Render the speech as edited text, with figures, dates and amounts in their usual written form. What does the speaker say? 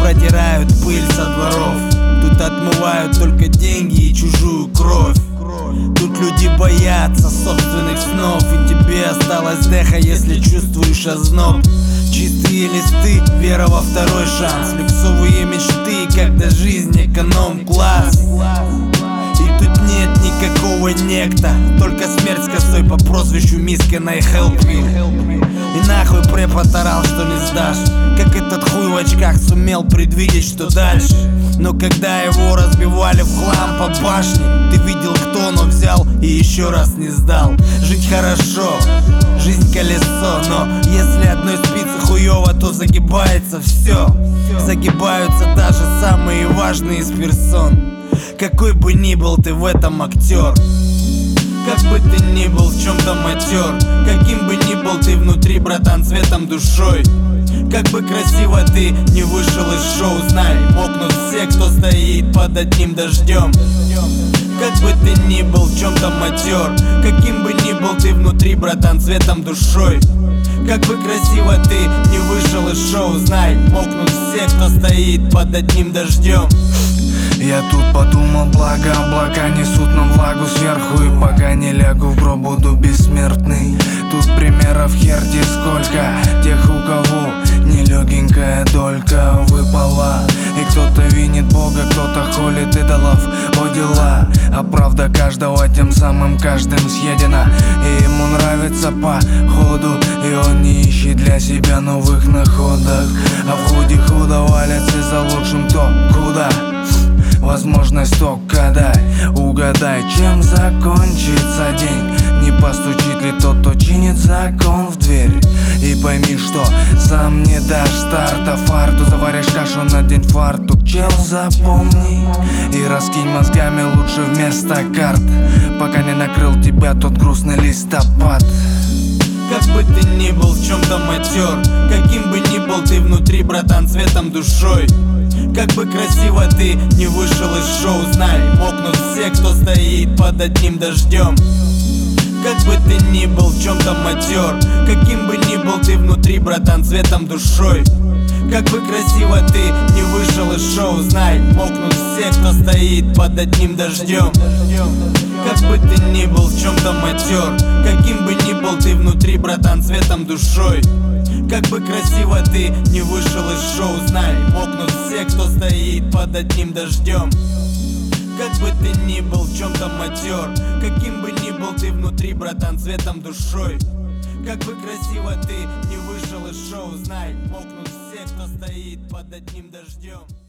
протирают пыль со дворов. Тут отмывают только деньги и чужую кровь. Тут люди боятся собственных снов, и тебе осталось дыха, если чувствуешь озноб. Чистые листы, вера во второй шанс, люксовые мечты, когда жизнь эконом-класс. И тут нет никакого некта, только смерть с косой по прозвищу Миска на Хелпвилл. И нахуй препод орал, что не сдашь, как этот хуй в очках сумел предвидеть, что дальше. Но когда его разбивали в хлам по башне, ты видел, кто, но взял и еще раз не сдал. Жить хорошо, жизнь колесо, но если одной спицы хуёво, то загибается все. Загибаются даже самые важные из персон. Какой бы ни был ты в этом актер, как бы ты ни был в чем-то матер, каким бы ни был ты внутри, братан, цветом душой. Как бы красиво ты не вышел из шоу, знай, мокнут все, кто стоит под одним дождем. Как бы ты ни был в чем-то матер, каким бы ни был ты внутри, братан, цветом душой. Как бы красиво ты не вышел из шоу, знай, мокнут все, кто стоит под одним дождем. Я тут подумал, благо облака несут нам влагу сверху, и пока не лягу в гроб, буду бессмертный. Тут примеров херти сколько, тех, у кого нелегенькая долька выпала. И кто-то винит Бога, кто-то холит идолов, о дела. А правда каждого тем самым каждым съедена, и ему нравится по ходу, и он не ищет для себя новых находок. А в ходе хода валятся за лучшим то куда. Возможность только дай, угадай, чем закончится день. Не постучит ли тот, кто чинит закон в дверь. И пойми, что сам не дашь старта фарту. Заваришь кашу на день фартук, чел, запомни. И раскинь мозгами лучше вместо карт, пока не накрыл тебя тот грустный листопад. Как бы ты ни был в чем-то матер, каким бы ни был ты внутри, братан, цветом душой. Как бы красиво ты не вышел из шоу, знай, мокнут все, кто стоит под одним дождем. Как бы ты ни был в чем-то матер, каким бы ни был ты внутри, братан, цветом душой. Как бы красиво ты не вышел из шоу, знай, мокнут все, кто стоит под одним дождем. Как бы ты ни был в чем-то матер, каким бы ни был ты внутри, братан, цветом душой. Как бы красиво ты не вышел из шоу, знай, мокнут все, кто стоит под одним дождем. Как бы ты ни был в чем-то матер, каким бы ни был ты внутри, братан, цветом душой. Как бы красиво ты не вышел из шоу, знай, мокнут все, кто стоит под одним дождем.